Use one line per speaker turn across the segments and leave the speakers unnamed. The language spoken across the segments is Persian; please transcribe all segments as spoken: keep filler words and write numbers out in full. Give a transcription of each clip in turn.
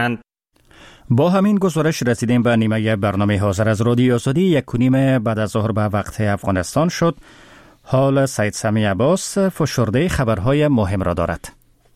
با همین گزارش رسیدیم به نیمه برنامه حاضر از رادیو آزادی. یک و نیم بعد از ظهر به وقت افغانستان شد. حال سید سمی عباس فشرده خبرهای مهم را دارد.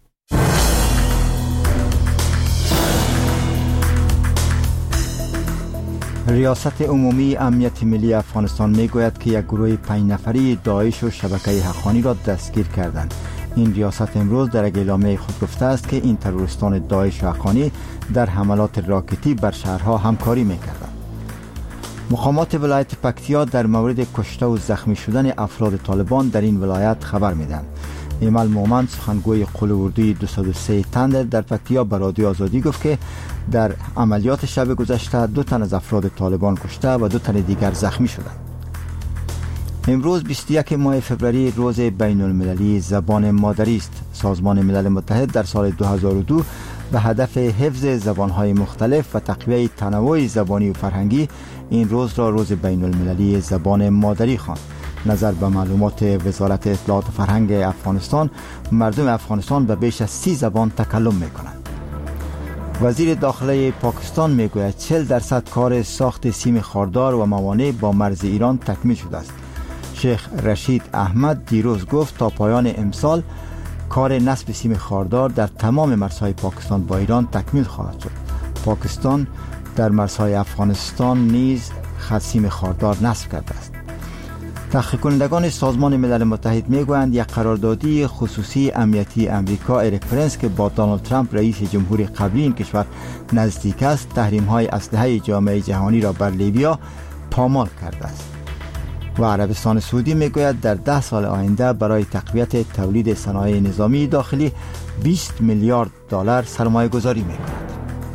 ریاست عمومی امنیت ملی افغانستان میگوید که یک گروه پنج نفری داعش و شبکه حقانی را دستگیر کردند. این ریاست امروز در اعلامیه خود گفته است که این تروریستان داعش و حقانی در حملات راکتی بر شهرها همکاری میکردند. مقامات ولایت پکتیا در مورد کشته و زخمی شدن افراد طالبان در این ولایت خبر میدهند. ایمل مومند سخنگوی قول اردوی دویست و سه تندر در پکتیا به رادیو آزادی گفت که در عملیات شب گذشته دو تن از افراد طالبان کشته و دو تن دیگر زخمی شدند. امروز بیست و یکم ماه فوریه روز بین المللی زبان مادری است. سازمان ملل متحد در سال دو هزار و دو به هدف حفظ زبانهای مختلف و تقویت تنوع زبانی و فرهنگی این روز را روز بین المللی زبان مادری خواند. نظر به معلومات وزارت اطلاعات و فرهنگ افغانستان، مردم افغانستان به بیش از سی زبان تکلم می‌کنند. وزیر داخله پاکستان میگوید چهل درصد کار ساخت سیم خاردار و موانع با مرز ایران تکمیل شده است. شیخ رشید احمد دیروز گفت تا پایان امسال کار نصب سیم خاردار در تمام مرزهای پاکستان با ایران تکمیل خواهد شد. پاکستان در مرزهای افغانستان نیز خط سیم خاردار نصب کرده است. تحقیق کنندگان سازمان ملل متحد میگویند یک قراردادی خصوصی امنیتی امریکا ایرک پرنس که با دونالد ترامپ رئیس جمهوری قبلی این کشور نزدیک است، تحریم‌های اسلحه جامعه جهانی را بر لیبیا پامال کرده است. و عربستان سعودی میگوید در ده سال آینده برای تقویت تولید صنایع نظامی داخلی بیست میلیارد دلار سرمایه گذاری میکند.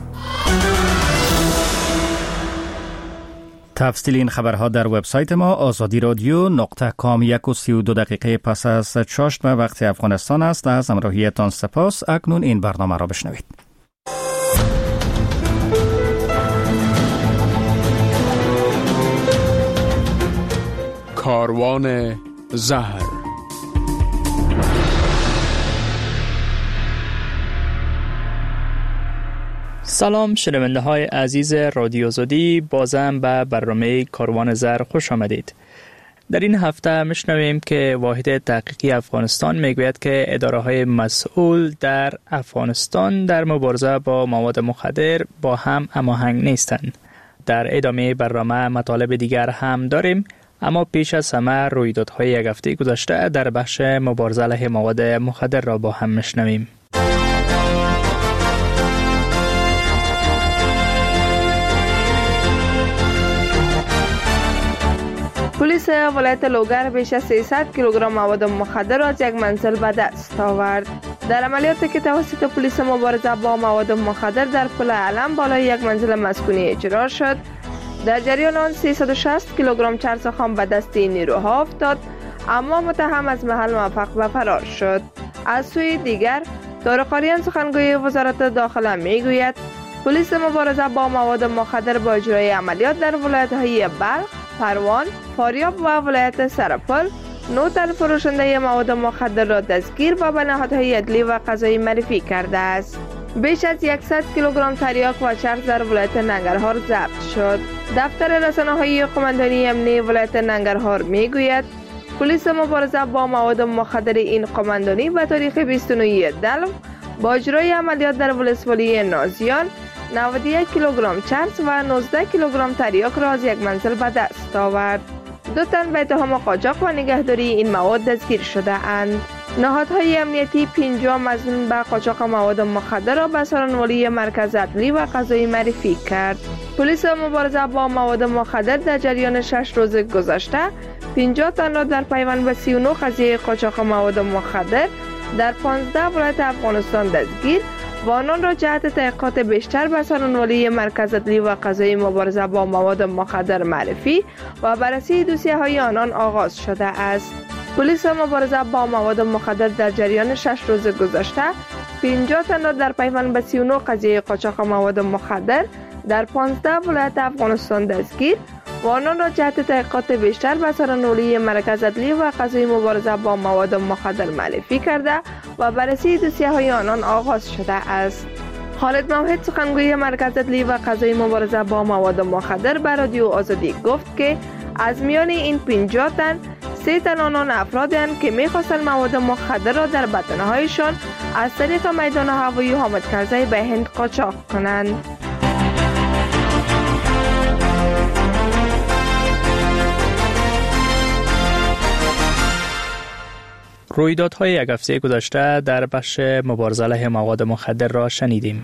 تفصیل این خبرها در وبسایت ما آزادی رادیو نقطه کام. یک و سی و دو دقیقه پس از چاشت به وقت افغانستان است. از همراهیتان سپاس. اکنون این برنامه را بشنوید.
کاروان زهر.
سلام شنونده های عزیز رادیو آزادی، بازم به برنامه کاروان زهر خوش آمدید. در این هفته میشنویم که واحد تحقیقی افغانستان میگوید که اداره های مسئول در افغانستان در مبارزه با مواد مخدر با هم هماهنگ نیستند. در ادامه برنامه مطالب دیگر هم داریم، اما پیش از همه رویدادهای یک هفته گذشته در بخش مبارزه علیه مواد مخدر را با هم میشنویم.
پلیس ولایت لوگر بیش از سیصد کیلوگرم مواد مخدر را از یک منزل به دست آورد. در عملیاتی که توسط پلیس مبارزه با مواد مخدر در پل علم بالای یک منزل مسکونی اجرا شد، در جریان آن سیصد و شصت کیلوگرم چرس خام به دست نیروها افتاد، اما متهم از محل موفق به فرار شد. از سوی دیگر طارق آریان سخنگوی وزارت داخله میگوید پلیس مبارزه با مواد مخدر با اجرای عملیات در ولایت‌های بلخ، پروان، فاریاب و ولایت سرپل نه تن فروشنده مواد مخدر را دستگیر و به نهادهای عدلی و قضایی معرفی کرده است. بیش از صد کیلوگرم تریاک و چرس در ولایت ننگرهار ضبط شد. دفتر رسانه‌های قماندانی امنیتی ولایت ننگرهار میگوید پلیس مبارزه با مواد مخدر این قماندانی به تاریخ بیست و نه دلو با اجرای عملیات در ولسوالی نازیان نود و یک کیلوگرم چرس و نوزده کیلوگرم تریاک را از یک منزل به دست آورد. دو تن به اتهام قاچاق و نگهداری این مواد دستگیر شده اند. نهادهای امنیتی پنجاه مظنون به قاچاق مواد مخدر را به سخنوری مرکز عدلی و قضایی معرفی کرد. پلیس مبارزه با مواد مخدر در جریان شش روز گذشته پنجاه تن را در پیوند به سی و نه قضیه قاچاق مواد مخدر در پانزده ولایت افغانستان دستگیر و آنان را جهت تحقیقات بیشتر به سخنوری مرکز عدلی و قضایی مبارزه با مواد مخدر معرفی و بررسی دوسیه های آنان آغاز شده است. پلیس مبارزه با مواد مخدر در جریان شش روز گذشته پنجاه تن را در پیوند به سی و نه قضیه قاچاق مواد مخدر در پانزده ولایت افغانستان دستگیر و آنان را جهت تحقیقات بیشتر به سخنوری مرکز عدلی و قضایی مبارزه با مواد مخدر معرفی کرده و بررسی دوسیه های آنان آغاز شده است. خالد موحد سخنگوی مرکز عدلی و قضایی مبارزه با مواد مخدر به رادیو آزادی گفت که از میان این پنجاه تن سه تن آنان افرادند که می‌خواستند مواد مخدر را در بدنهایشان از طریق میدان هوایی حامد کرزی به هند قاچاق کنند.
رویدادهای یک هفته گذشته در بخش مبارزه علیه مواد مخدر را شنیدیم.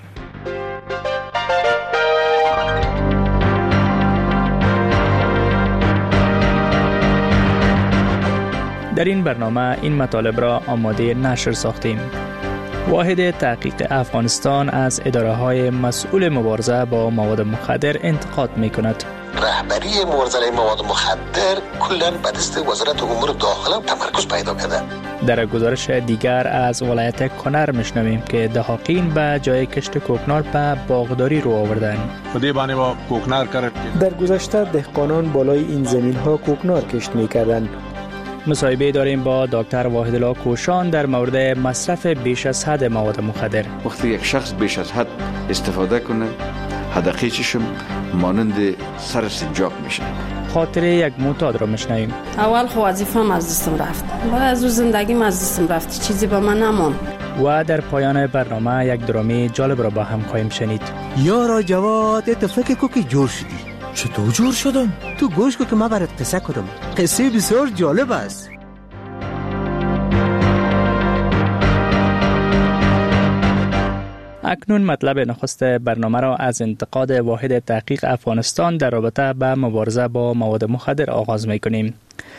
در این برنامه این مطالب را آماده نشر ساختیم. واحد تحقیق افغانستان از اداره‌های مسئول مبارزه با مواد مخدر انتقاد می‌کند.
رهبری مبارزه علیه مواد مخدر کلاً به دست وزارت امور داخله تمرکز پیدا کرده.
در گزارش دیگر از ولایت کنر میشنویم که دهاقین به جای کشت کوکنار به باغداری رو آوردن.
خودی بانی با کوکنار کرد.
در گذشته دهقانان بالای این زمین‌ها کوکنار کشت می‌کردند.
مصاحبه داریم با دکتر واحدالله کوشان در مورد مصرف بیش از حد مواد مخدر.
وقتی یک شخص بیش از حد استفاده کنه، هدقیچشم مانند سر سنجاق میشه.
خاطره یک معتاد را میشنویم.
اول خو وظیفه‌ام از دستم رفت. بعد از او زندگیم از دستم رفت. چیزی به من نماند.
و در پایان برنامه یک درامه جالب را با هم خواهیم شنید.
یارا جواد تو فکر کو که جور شدی. چطور جور شدم؟ تو گوش کو که من برات قصه کنم. قصه بسیار جالب است.
اکنون مطلب نخست برنامه را از انتقاد واحد تحقیق افغانستان در رابطه با مبارزه با مواد مخدر آغاز می‌کنیم.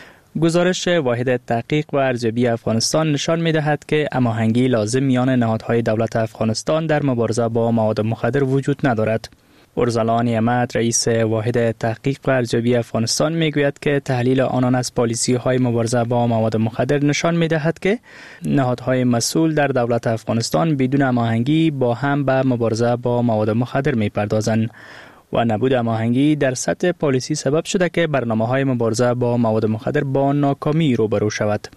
گزارش واحد تحقیق و ارزیابی افغانستان نشان می‌دهد که هماهنگی لازم میان نهادهای دولت افغانستان در مبارزه با مواد مخدر وجود ندارد. ارزلا نعمت رئیس واحد تحقیق و ارزیابی افغانستان میگوید که تحلیل آنان از پالیسی‌های مبارزه با مواد مخدر نشان می‌دهد که نهادهای مسئول در دولت افغانستان بدون هماهنگی با هم به مبارزه با مواد مخدر می‌پردازند و نبود هماهنگی در سطح پالیسی سبب شده که برنامه‌های مبارزه با مواد مخدر با ناکامی روبرو شود.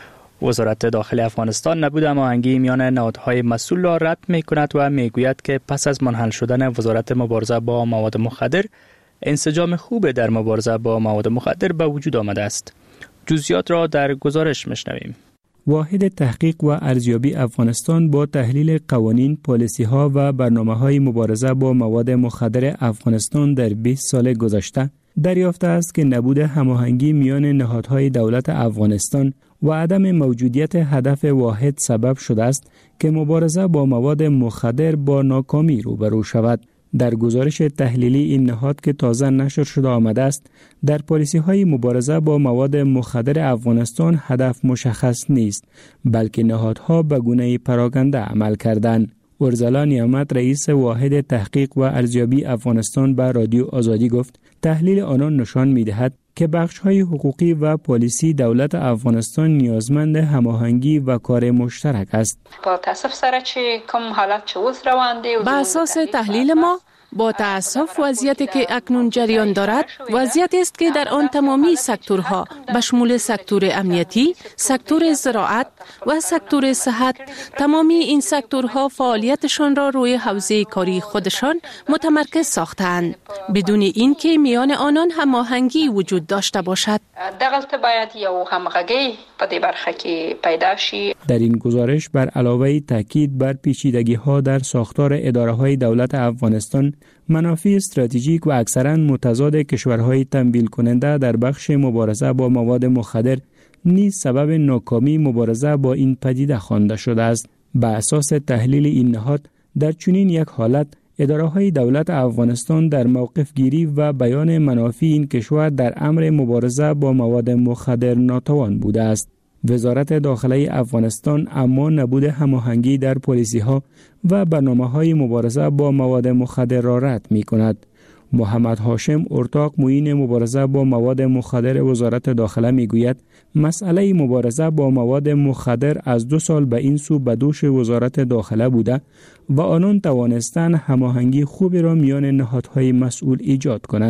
وزارت داخلی افغانستان نبود هماهنگی میان نهادهای مسئول را رد می‌کند و میگوید که پس از منحل شدن وزارت مبارزه با مواد مخدر انسجام خوب در مبارزه با مواد مخدر به وجود آمده است. جزئیات را در گزارش میشنویم.
واحد تحقیق و ارزیابی افغانستان با تحلیل قوانین، پالیسی‌ها و برنامه‌های مبارزه با مواد مخدر افغانستان در بیست سال گذشته دریافته است که نبود هماهنگی میان نهادهای دولت افغانستان و عدم موجودیت هدف واحد سبب شده است که مبارزه با مواد مخدر با ناکامی روبرو شود. در گزارش تحلیلی این نهاد که تازه نشر شده آمده است، در پالیسی‌های مبارزه با مواد مخدر افغانستان هدف مشخص نیست، بلکه نهادها به گونه پراکنده عمل کردند. ارزلا نعمت رئیس واحد تحقیق و ارزیابی افغانستان به رادیو آزادی گفت تحلیل آنان نشان می‌دهد که بخش‌های حقوقی و پالیسی دولت افغانستان نیازمند هماهنگی و کار مشترک است.
با تاسف سره چې کوم حالت چې اوس روان دی
با اساس تحلیل ما با تأسف وضعیتی که اکنون جریان دارد وضعیتی است که در آن تمامی سکتورها به شمول سکتور امنیتی، سکتور زراعت و سکتور صحت تمامی این سکتورها فعالیتشان را روی حوزه کاری خودشان متمرکز ساختند بدون اینکه میان آنان هماهنگی وجود داشته باشد.
دغلت باید یو همغږی په دې برخه کې پیدا شي.
در این گزارش بر علاوه تاکید بر پیچیدگی‌ها در ساختار اداره‌های دولت افغانستان، منافع استراتژیک و اکثراً متضاد کشورهای تمویل کننده در بخش مبارزه با مواد مخدر نیز سبب ناکامی مبارزه با این پدیده خوانده شده است. به اساس تحلیل این نهاد، در چنین یک حالت اداره‌های دولت افغانستان در موقف گیری و بیان منافع این کشور در امر مبارزه با مواد مخدر ناتوان بوده است. وزارت داخلی افغانستان اما نبود هماهنگی در پالیسی‌ها و برنامه‌های مبارزه با مواد مخدر را رد می‌کند. محمد هاشم ارتاق معین مبارزه با مواد مخدر وزارت داخله میگوید مسئله مبارزه با مواد مخدر از دو سال به این سو به دوش وزارت داخله بوده و آنان توانستند هماهنگی خوبی را میان نهادهای مسئول ایجاد کنند.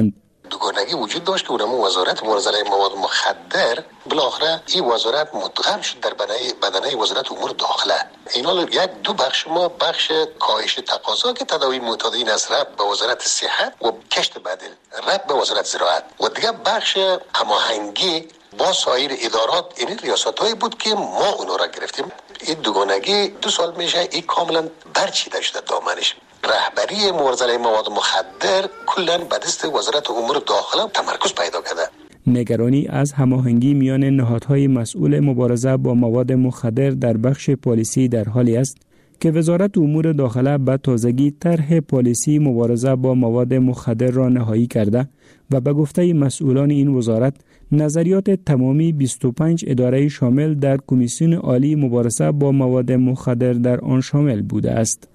دوگانگی وجود داشت که اونم وزارت مبارزه علیه مواد مخدر بالاخره این وزارت مدغم شد در بدنه وزارت امور داخله. اینا یک دو بخش ما بخش کاهش تقاضا که تداوی معتادین از رب به وزارت صحت و کشت بدیل رب به وزارت زراعت و دیگه بخش هماهنگی با سایر ادارات این ریاست‌هایی بود که ما اونو را گرفتیم. این دوگانگی دو سال میشه این کاملا برچیده شده دامنش. رهبری مبارزه علیه مواد مخدر کلا به دست وزارت امور داخله تمرکز پیدا کرده.
نگرانی از هماهنگی میان نهادهای مسئول مبارزه با مواد مخدر در بخش پالیسی در حالی است که وزارت امور داخله به تازگی طرح پالیسی مبارزه با مواد مخدر را نهایی کرده و به گفته مسئولان این وزارت نظریات تمامی بیست و پنج اداره شامل در کمیسیون عالی مبارزه با مواد مخدر در آن شامل بوده است.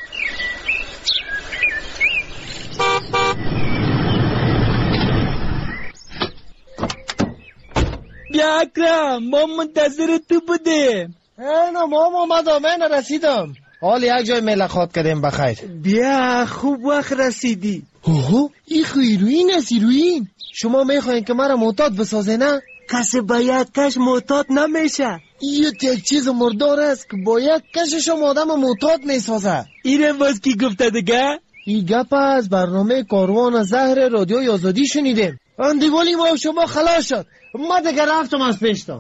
بیا اکرم، ما منتظر تو بودیم.
اینا ما اومدم، من رسیدم. حال یک جای ملاقات کردیم بخیر.
بیا خوب وقت رسیدی.
اوه این خیروین است ایروین. شما میخواین که مرا معتاد بسازه نه؟
کسی باید کش معتاد نمیشه.
این یک چیز مردار است که باید کشش آدم معتاد میسازه.
اینه باز کی گفته دیگه؟
این گپ از برنامه کاروان زهر رادیو آزادی شنیدیم. اندیوالی ما شما خلاص شد. ما دیگه رفتم از پیشتان.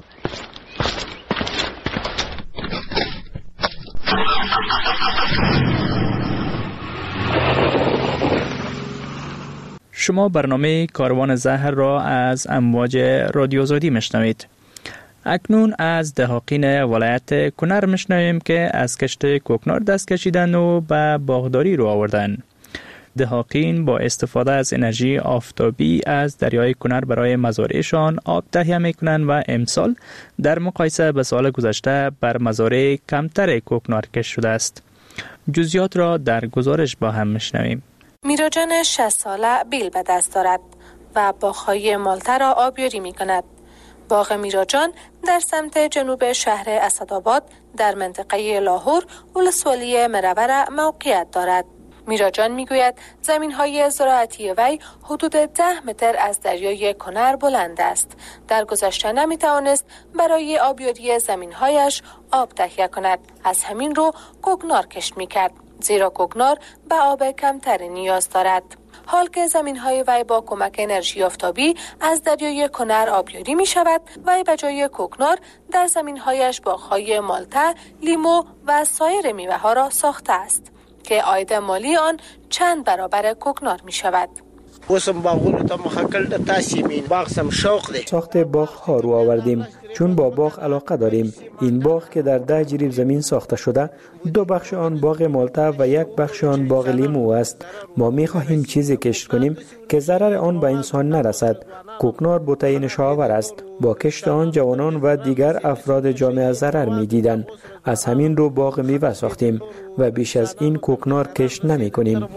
شما برنامه کاروان زهر را از امواج رادیو آزادی میشنوید. اکنون از دهاقین ولایت کنر میشنویم که از کشت کوکنار دست کشیدن و به باغداری رو آوردن. دهاقین با استفاده از انرژی آفتابی از دریای کنر برای مزارعشان آب تهیه میکنند و امسال در مقایسه به سال گذشته بر مزارع کمتر کوکنار کشت شده است. جزئیات را در گزارش با هم میشنویم.
میراجان شصت ساله بیل به دست دارد و باغ‌های مالته را آبیاری میکند. باغ میراجان در سمت جنوب شهر اسدآباد در منطقه لاهور ولسوالی مرور موقعیت دارد. میراجان میگوید زمین‌های زراعتی وی حدود ده متر از دریای کنر بلند است. در گذشته نمیتوانست برای آبیاری زمین‌هایش آب تهیه کند. از همین رو کوکنار کشت میکرد، زیرا کوکنار به آب کمتر نیاز دارد. حال که زمین‌های وی با کمک انرژی آفتابی از دریای کنر آبیاری می شود، وی به جای کوکنار در زمین‌هایش باغ‌های مالته، لیمو و سایر میوه‌ها را ساخته است که عاید مالی آن چند برابر کوکنار می شود.
وسم باغونو ته مخکل د تاسیمین باغ سم شوق دی.
ساخت باغ ها رو آوردیم چون با باغ علاقه داریم. این باغ که در ده جریب زمین ساخته شده، دو بخش آن باغ مالته و یک بخش آن باغ لیمو است. ما می خواهیم چیزی کشت کنیم که ضرر آن به انسان نرسد. کوکنار بوته نشاور است. با کشت آن جوانان و دیگر افراد جامعه ضرر می دیدند. از همین رو باغ میوه ساختیم و بیش از این کوکنار کشت نمی کنیم.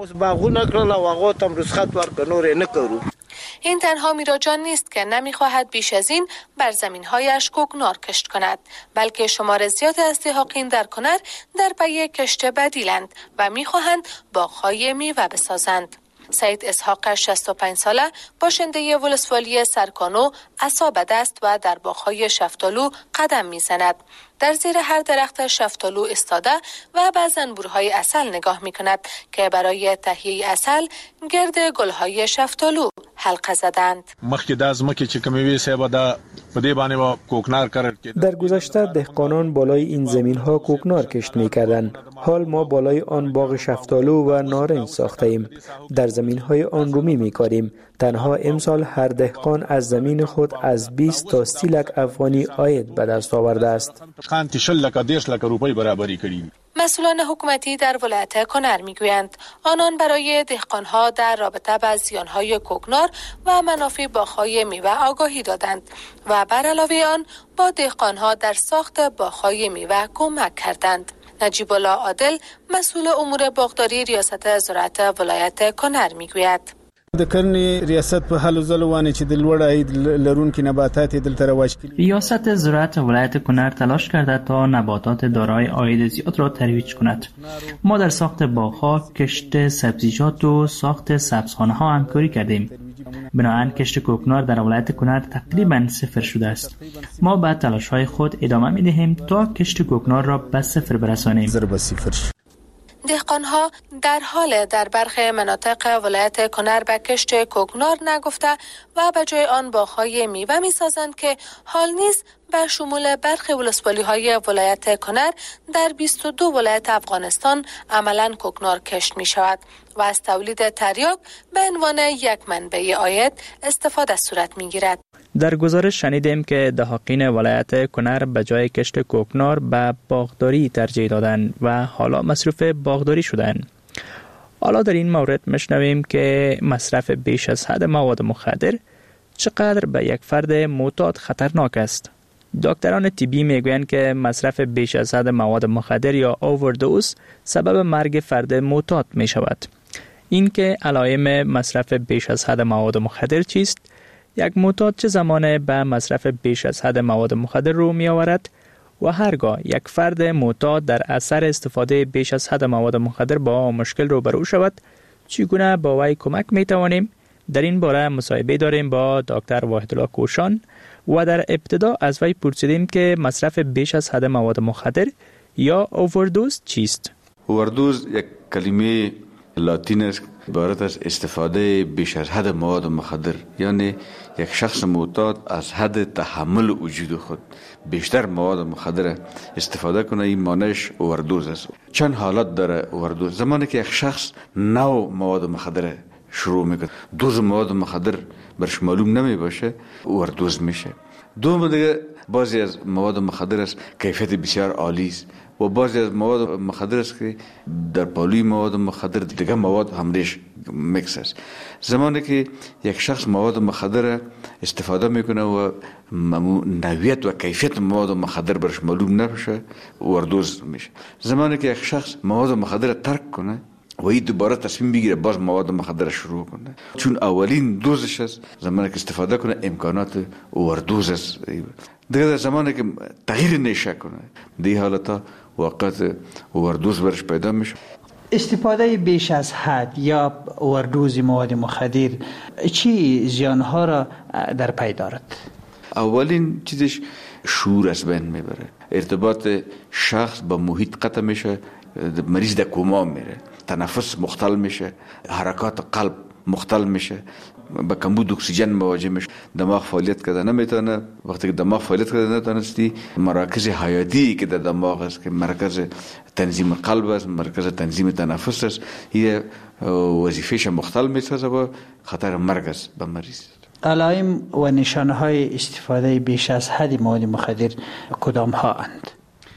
این تنها میراجان نیست که نمیخواهد بیش از این بر زمینهایش کوکنار کشت کند، بلکه شمار زیاد از دهاقین در کنر در پی کشت بدیلند و میخواهند باغهای میوه بسازند. سید اسحاق شصت و پنج ساله باشنده ولسوالی سرکانو عصا به دست و در باغ‌های شفتالو قدم می‌زند. در زیر هر درخت شفتالو ایستاده و به زنبورهای عسل نگاه می‌کند که برای تهیه عسل گرد گل‌های شفتالو حلقه زدند.
مخکې د ازمکه چې کمیوي صاحب دا په دې باندې با کوکنار کړل.
در گذشته دهقانان بالای این زمین‌ها کوکنار کشت می‌کردند. حال ما بالای آن باغ شفتالو و نارنج ساخته‌ایم. در زمین‌های آن رومی می‌کاریم. تنها امسال هر دهقان از زمین خود از بیست تا سی لک افغانی عاید به دست آورده است.
مسئولان حکومتی در ولایت کنر میگویند آنان برای دهقانها در رابطه با زیانهای کوکنار و منافع باغ‌های میوه آگاهی دادند و بر علاوه آن با دهقانها در ساخت باغ‌های میوه کمک کردند. نجیب الله عادل مسئول امور باغداری ریاست زراعت ولایت کنر میگوید
د کرنې ریاست په حل زلوانه چې د لوړ عاید لرونکي نباتات دلته رواج کړي.
ریاست زراعت ولایت کنر تلاش کرده تا نباتات دارای عاید زیاد را ترویج کند. ما در ساخت باغ‌ها، کشت سبزیجات و ساخت سبزخانه‌ها همکاری کردیم. بنابراین کشت کوکنار در ولایت کنر تقریبا صفر شده است. ما به تلاش‌های خود ادامه می‌دهیم تا کشت کوکنار را به صفر برسانیم.
ضرب صفر.
دهقانها در حال در برخی مناطق ولایت کنر به کشت کوکنار نگفته و به جای آن باغ‌های میوه می‌سازند که حال نیز به شمول برخی ولسوالی‌های ولایت کنر در بیست و دو ولایت افغانستان عملاً کوکنار کشت می‌شود و از تولید تریاک به عنوان یک منبع عاید استفاده صورت می‌گیرد.
در گزارش شنیدیم که دهقان ولایت کنر به جای کشت کوکنار به باغداری ترجیح دادند و حالا مصروف باغداری شدند. حالا در این مورد میشنویم که مصرف بیش از حد مواد مخدر چقدر به یک فرد معتاد خطرناک است. دکتران طبی میگویند که مصرف بیش از حد مواد مخدر یا اووردوز سبب مرگ فرد معتاد می شود. این که علائم مصرف بیش از حد مواد مخدر چیست؟ یک معتاد چه زمانه به مصرف بیش از حد مواد مخدر رو می آورد و هرگاه یک فرد معتاد در اثر استفاده بیش از حد مواد مخدر با مشکل روبرو شود، چگونه با وی کمک می توانیم؟ در این باره مصاحبه داریم با دکتر واحدالله کوشان و در ابتدا از وی پرسیدیم که مصرف بیش از حد مواد مخدر یا اووردوز چیست؟
اووردوز یک کلمه لاتین است عبارت از استفاده بیش از حد مواد مخدر، یعنی یک شخص معتاد از حد تحمل وجود خود بیشتر مواد مخدر استفاده کنه، این معنیش اووردوز است. چند حالت داره اووردوز. زمانی که یک شخص نو مواد مخدر شروع میکنه، دوز مواد مخدر برش معلوم نمی باشه، اووردوز میشه. دوم دیگه بعضی از مواد مخدر است کیفیت بسیار عالی است و بعضی از مواد مخدر است که در پالوی مواد مخدر دیگه مواد همریش میکس است. زمانی که یک شخص مواد مخدر استفاده میکنه و نوعیت و کیفیت مواد مخدر برش معلوم نباشه، اووردوز میشه. زمانی که یک شخص مواد مخدر ترک کنه و این دوباره تصمیم بگیره باز مواد مخدر شروع کنه، چون اولین دوزش است، زمانی که استفاده کنه امکانات اووردوز است. دیگه در زمانی که تغییر نشه کنه، دی حالتا وقت اووردوز برش پیدا میشه.
استفاده بیش از حد یا اووردوز مواد مخدر چی زیانها را در پی دارد؟
اولین چیزش شعور از بین میبره، ارتباط شخص با محیط قطع میشه، مریض در کوما میره، تنفس مختل میشه، حرکات قلب مختل میشه، با کمبود اکسیژن مواجه میشه، دماغ فعالیت کرده نمیتونه. وقتی که دماغ فعالیت کرده نتونستی، مراکز حیاتی که در دماغ است که مرکز تنظیم قلب است، مرکز تنظیم تنفس است، این وظیفهش مختل میسازه و خطر مرگ است به مریض.
علائم و نشانه های استفاده بیش از حد مواد مخدر کدام ها اند؟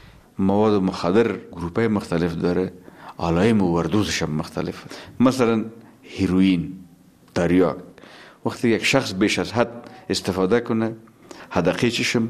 مواد مخدر گروپای مختلف داره، علائم و اووردوزش هم مختلف. مثلا هیروئین، تریاک، وقتی یک شخص بیش از حد استفاده کنه، حدقه چشم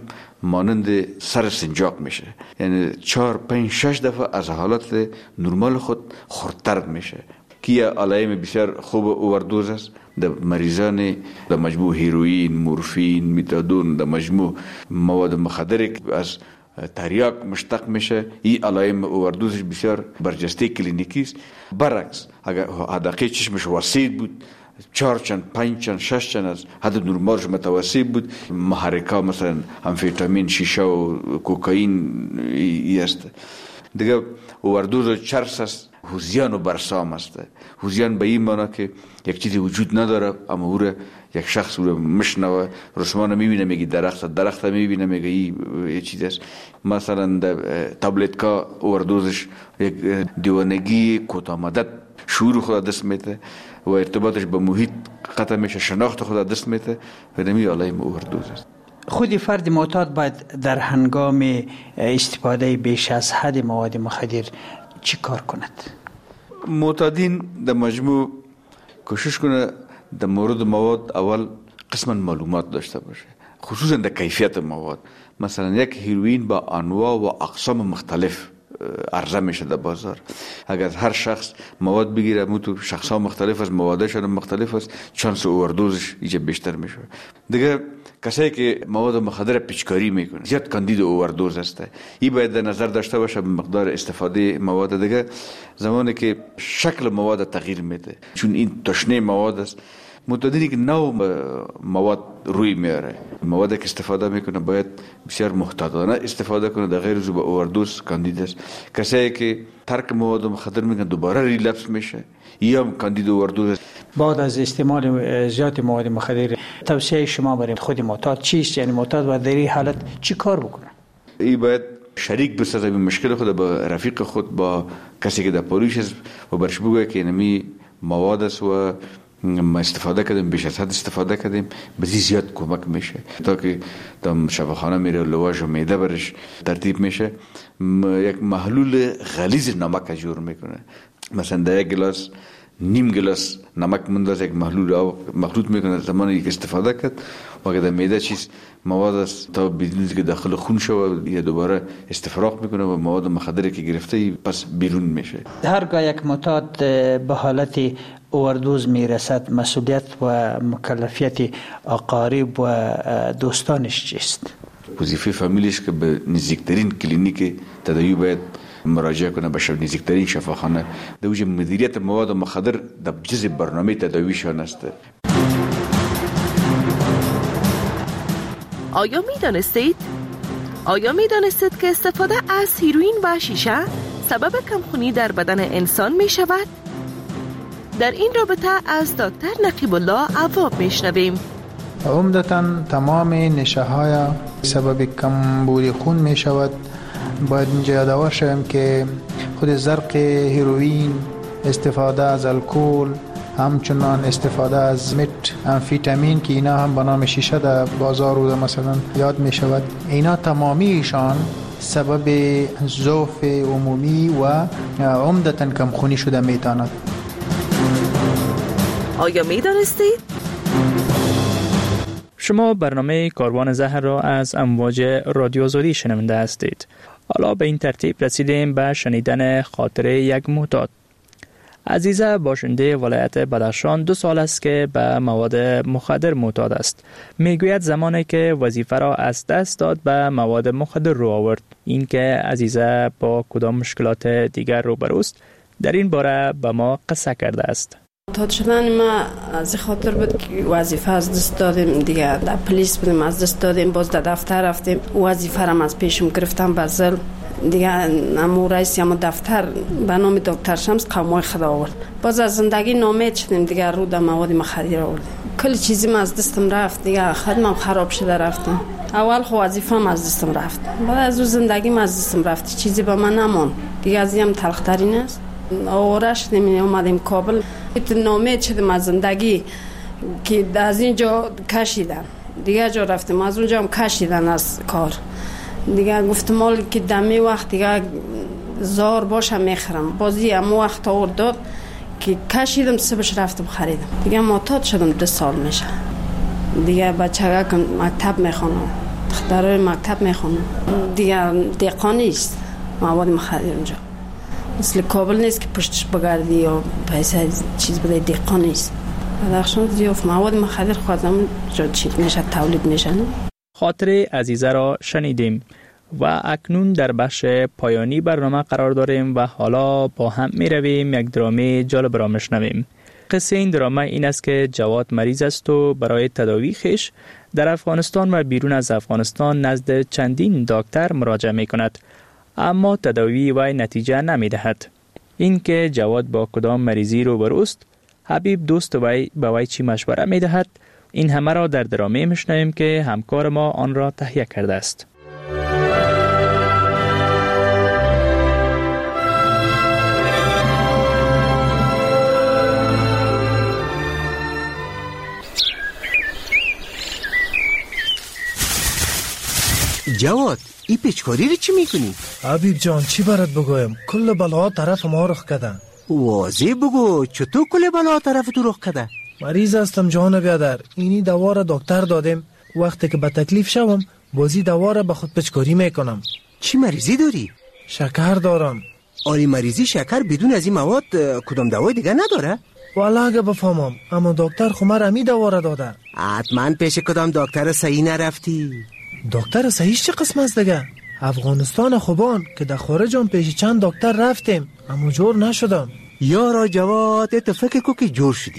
مانند سر سنجاق میشه، یعنی چهار پنج شش دفعه از حالت نرمال خود خردتر میشه که یه علائم بسیار خوب اووردوز است. در مریضان در مجموع هیروئین، مورفین، میتادون، در مجموع مواد مخدر که از تریاک مشتق میشه، این علائم اووردوزش بسیار برجسته کلینیکی است. برعکس اگر حدقه چشمش وسیع بود، چهار چند، پنج چند، شش چند از حد نرمالش متوسط بود، محرکا مثلا امفیتامین، شیشه و کوکائین ای است. دیگه اووردوز چرس است، هوزیان و برسام است. هوزیان به این معنی که یک چیزی وجود نداره اما او یک شخص او مشنوه، رسمان میبینه میگه درخت، درخت میبینه میگه این چیز است. مثلا تابلت کا اووردوزش یک دیوانگی کوتاه مدت شعور خود دست میده و ارتباطش با محیط قطع میشه، شناخت خود دست میده و نمی علائم اووردوز است.
خود فرد معتاد باید در هنگام استفاده بیش از حد مواد مخدر چی کار کند؟
معتادین در مجموع کوشش کنه در مورد مواد اول قسما معلومات داشته باشه، خصوصا در کیفیت مواد. مثلا یک هیروئین با انواع و اقسام مختلف عرضه میشه در بازار. اگر هر شخص مواد بگیره، مو شخص ها مختلف است، موادش هم مختلف است، چانس اووردوزش ایجا بیشتر میشه. دیگه کسایی که مواد مخدر پیچکاری میکنه زیاد کاندید اووردوز است. این باید در نظر داشته باشه به مقدار استفاده مواد. دیگه زمانی که شکل مواد تغییر میده، چون این تشنه مواد است، معتادینی که نو مواد روی میاره، مواد که استفاده میکنه باید بسیار محتاطانه استفاده کنه، در غیر از به اووردوز کاندیداست. کسایی که ترک مواد مخدر میکنه دوباره ریلپس میشه یا کاندید اووردوز.
بعد از استعمال زیاد مواد مخدر توصیه شما برای خود معتاد چیست؟ یعنی معتاد باید در این حالت چی کار بکنه؟
ای باید شریک بسازه به مشکل خود با رفیق خود، با کسی که در پولیس است و برش بگویه که اینمی مواد است و ما استفاده کردیم، بیش از حد استفاده کردیم، بزی زیاد کمک میشه تا که تا شفاخانه میره لواژ و معده برش ترتیب میشه. یک محلول غلیظ نمک جور میکنه، مثلا در یک گلاس نیم گلاس نمک منداز یک محلول آب مخلوط میکنه زمانی که استفاده کرد و اگر در معده چیز مواد است تا بدون که داخل خون شود یا دوباره استفراغ میکنه و مواد مخدری که گرفته پس بیرون میشه.
هرگاه یک معتاد به حالت اووردوز میرسد مسئولیت و مکلفیت اقارب و دوستانش چیست؟
وظیفه فامیلش که به نزدیکترین کلینیک تداوی باید مراجعه کنه، به نزدیکترین شفاخانه. در وجه مدیریت مواد مخدر در جزء برنامه تداویشان است.
آیا می دانستید؟ آیا می دانستید که استفاده از هیروئین و شیشه سبب کمخونی در بدن انسان می شود؟ در این رابطه از دکتر نقیب الله عواب می شنویم.
عمدتاً تمام نشه های سبب کمبود خون می شود. باید اینجا یادآور شویم که خود زرق هیروئین، استفاده از الکل، همچنان استفاده از مت امفیتامین که اینا هم به نام شیشه در بازار و مثلا یاد می شود، اینا تمامیشان سبب ضعف عمومی و عمدتاً کمخونی شده می تاند.
آیا می دانستید؟
شما برنامه کاروان زهر را از امواج رادیو آزادی شنونده هستید. حالا به این ترتیب رسیدیم به شنیدن خاطره یک معتاد. عزیزه باشنده ولایت بدخشان دو سال است که به مواد مخدر معتاد است. میگوید زمانی که وظیفه را از دست داد به مواد مخدر رو آورد. این که عزیزه با کدام مشکلات دیگر روبروست در این باره به ما قصه کرده است.
معتاد شدن ما از خاطر بود که وظیفه از دست دادیم دیگه، در پلیس بودیم از دست دادیم، باز در دفتر رفتیم وظیفه را از پیشم گرفتم بزل دیگه. امو رئیس یا دفتر به نام دکتر شمس قومای خدا آورد، باز از زندگی نامید شدیم دیگه، رو در مواد مخدر آوردیم. کل چیزی ما از دستم رفت دیگه، خدمم خراب شده رفتم. اول خو وظیفه ما از دستم رفت، بعد از اون زندگی ما از دستم رفت، چیزی به من نمون دیگه. از این تلخترین است. آواره شدیم اومدیم کابل، نامید شدیم از زندگی که از اینجا کشیدن دیگه، جا رفتیم از اونجا هم کشیدن از کار دیگه. گفتم مال که دمی وقت دیگه زار باشم میخرم، بازی امو وقت آورد داد که کشیدم، صبحش رفتم خریدم دیگه. معتاد شدم دو سال میشه دیگه. بچه ها که مکتب میخونم، دخترای مکتب میخونم دیگه، دیقان نیست مواد مخدر اونجا، مثل کابل نیست که پشتش بگردی یا پیسه چیز بده، دیقان نیست. بدخشان دیوف مواد مخدر خواهدم جا چیز میشه تولید میشه.
خاطره عزیزه را شنیدیم و اکنون در بخش پایانی برنامه قرار داریم و حالا با هم می رویم یک درامه جالب را میشنویم. قصه این درامه این است که جواد مریض است و برای تداوی خویش در افغانستان و بیرون از افغانستان نزد چندین دکتر مراجعه می کند، اما تداوی وی نتیجه نمی دهد. این که جواد با کدام مریضی روبروست، حبیب دوست وی به وی چی مشوره می دهد، این همه را در درامه میشنویم که همکار ما آن را تهیه کرده است.
جواد این پیچکاری رو چی میکنی؟
حبیب جان چی برات بگویم، کل بلا طرف ما رخ کده.
واضح بگو چطور کل بلا طرف تو رخ کده؟
مریض هستم جان بیادر، اینی دوا را دکتر دادیم، وقتی که به تکلیف شوم بازی دوا را به خود پیچکاری میکنم.
چی مریضی داری؟
شکر دارم.
آری مریضی شکر بدون از این مواد کدام دوای دیگه نداره؟
والا اگه بفهمم، اما دکتر خمر امی دوا را داده.
حتما پیش کدام دکتر صحیح نرفتی؟
دکتر صحیح چه قسم است دیگه؟ افغانستان خوبان که در خارجم پیش چند دکتر رفتیم اما جور نشدم.
یارا جواد تو فکر کو که جور شدی،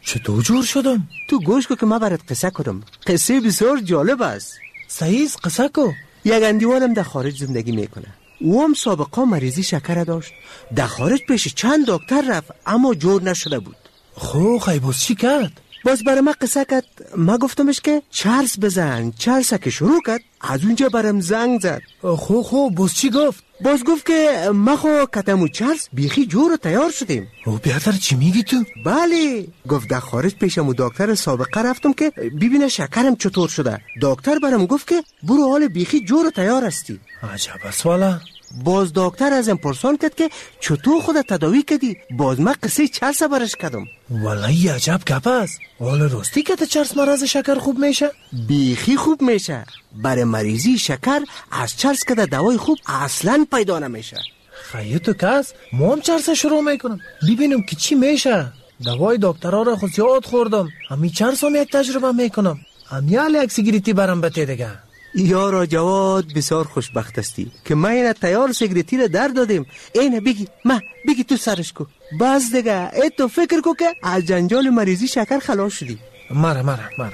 چطور جور شدم؟ تو گوش کو که ما برات قصه کنم. قصه بسیار جالب است. صحیح قصه کو. یک اندیوالم در خارج زندگی میکنه. او هم سابقه مریضی شکر داشت. در خارج پیش چند دکتر رفت اما جور نشده بود. خو خیلی باز چی کرد؟ باز برای ما قصه کرد. ما گفتمش که چرس بزن. چرس که شروع کرد از اونجا برام زنگ زد. خو خو باز چی گفت؟ باز گفت که ما خو کتمو چرس بیخی جور و تیار شدیم. او بیادر چی میگی تو؟ بله گفت در خارج پیشمو دکتر سابقه رفتم که ببینه شکرم چطور شده. دکتر برام گفت که برو حال بیخی جور و تیار هستی. عجب است والا. باز دکتر ازم پرسان کرد که چطور خودت تداوی کردی. باز من قصه چرس برش کردم. والله عجب گپ است. حالا راستی که چرس مرض شکر خوب میشه؟ بیخی خوب میشه. برای مریضی شکر از چرس که دوای خوب اصلا پیدا نمیشه. خیلی تو کس ما هم چرس شروع میکنم ببینم که چی میشه. دوای دکترها را خود زیاد خوردم. همی چرس هم یک تجربه میکنم. همی حال یک سیگریتی برام بته دیگه. یارا جواد بسیار خوشبخت استی که ما این تیار سیگریتی را در دادیم. اینه بگی ما بگی تو سرش کو. بس دیگه ای تو فکر کو که از جنجال مریضی شکر خلاص شدی. مره مره مره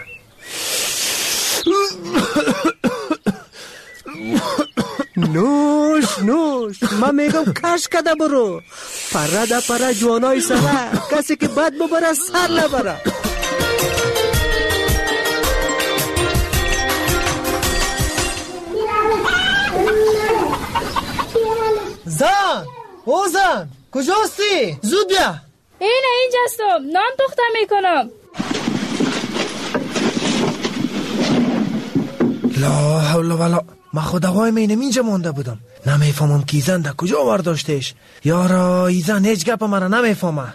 نوش نوش من میگم کش کده برو. پره ده پره جوانای سره کسی که بد ببره سر نبره. زن او زن کجاستی؟ زود بیا.
اینه اینجاستم نان تختم میکنم.
لا حول ولا. من خود هوایم اینم اینجا مانده بودم. نمیفهمم کی زن در کجا ورداشتش. یارا ای زن هیچ گپ مرا نمیفهمه.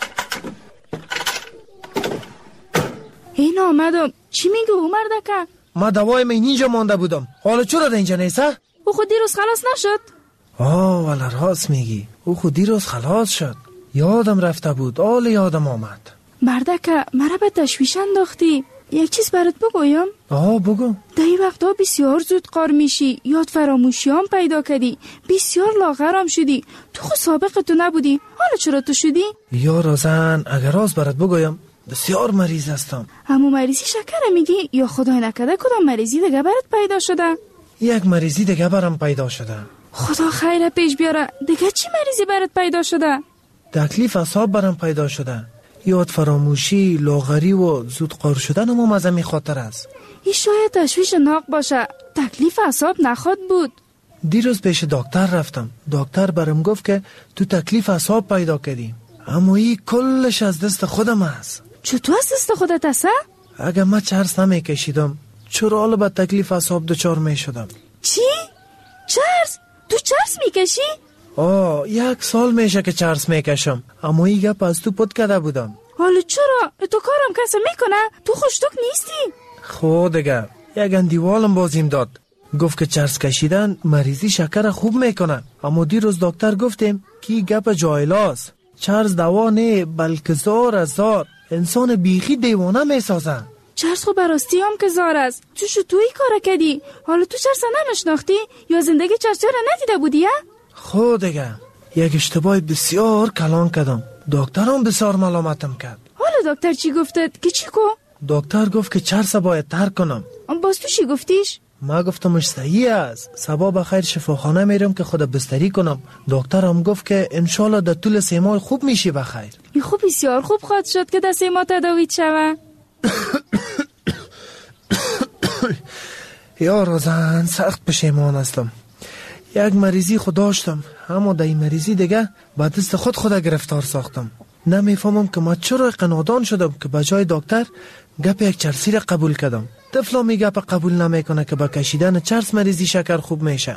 این آمدم. چی میگه عمر دکه؟
من دوایم اینجا مانده بودم. حالا چرا در اینجا نیسته؟
او خود دیروز خلاص نشد؟
آه والا راست میگی. او خود دیروز خلاص شد. یادم رفته بود. آل یادم آمد.
مردکه مرا به تشویش انداختی. یک چیز برات بگویم؟
آه بگو.
در این وقتا بسیار زود قار میشی. یاد فراموشی هم پیدا کردی. بسیار لاغرم شدی. تو خود سابق تو نبودی. حالا چرا تو شدی؟
یا رازن اگر راز برات بگویم بسیار مریض هستم.
همو مریضی شکر میگی یا خدای نکرده کدام مریضی دیگه برات پیدا شده؟
یک مریضی دیگه برام پیدا شده.
خدا خیر پیش بیاره. دیگه چی مریضی برات پیدا شده؟
تکلیف اعصاب برام پیدا شده. یاد فراموشی، لاغری و زود قار شدن هم از همین خاطر است.
این شاید تشویش ناق باشه. تکلیف اعصاب نخواد بود.
دیروز پیش دکتر رفتم. دکتر برام گفت که تو تکلیف اعصاب پیدا کردی. اما این کلش از دست خودم است.
چطور از دست خودت است؟
اگه من چرس نمیکشیدم چرا حالا به تکلیف اعصاب دچار میشدم؟
چی؟ چرس؟ تو چرس میکشی؟
آه یک سال میشه که چرس میکشم. اما این گپ از تو پد کرده بودم.
حالا چرا؟ تو کارم کسی میکنه؟ تو خوشتوک نیستی؟
خود دیگه یک اندیوالم بازیم داد. گفت که چرس کشیدن مریضی شکر خوب میکنه. اما دیروز دکتر گفتیم که گپ جایلاست. چرس دوا نه بلکه زار از زار. انسان بیخی دیوانه میسازه.
چرس خو براستی هم که زار است. تو شو توی کار کردی. حالا تو چرس نمشناختی یا زندگی چرسی را ندیده بودی؟
خود دیگه یک اشتباه بسیار کلان کردم. دکتر هم بسیار ملامتم کرد.
حالا دکتر چی گفته؟ که چی کو؟
دکتر گفت که چرس باید ترک کنم.
باز تو چی گفتیش؟
ما گفتمش صحیح است. صبح بخیر شفاخانه میرم که خود بستری کنم. دکتر هم گفت که انشالله در طول سه ماه خوب میشی بخیر.
این خوب بسیار خوب خواهد شد که در سه ماه تداویت شوه.
یا روزن سخت پشیمان هستم. یک مریضی خود داشتم اما در این مریضی دیگه با دست خود خود گرفتار ساختم. نمیفهمم که ما چرا قنادان شدم که بجای دکتر گپ یک چرسی را قبول کردم. طفلا می گپ قبول نمیکنه که با کشیدن چرس مریضی شکر خوب میشه.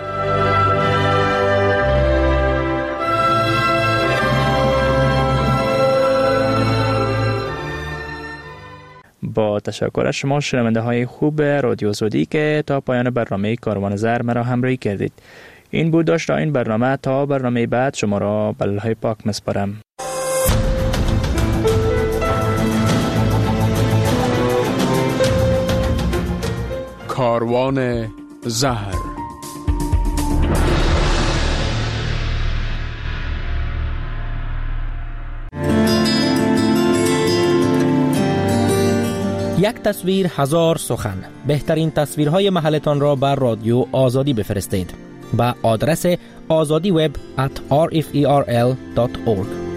با تشکر از شما شنونده های خوب رادیو زودی که تا پایان برنامه کاروان زر مرا همراهی کردید. این بود داشت این برنامه. تا برنامه بعد شما را به الله پاک میسپارم.
کاروان زهر.
یک تصویر هزار سخن. بهترین تصویرهای محلتان را بر رادیو آزادی بفرستید. با آدرس azadiweb at r f e r l dot org.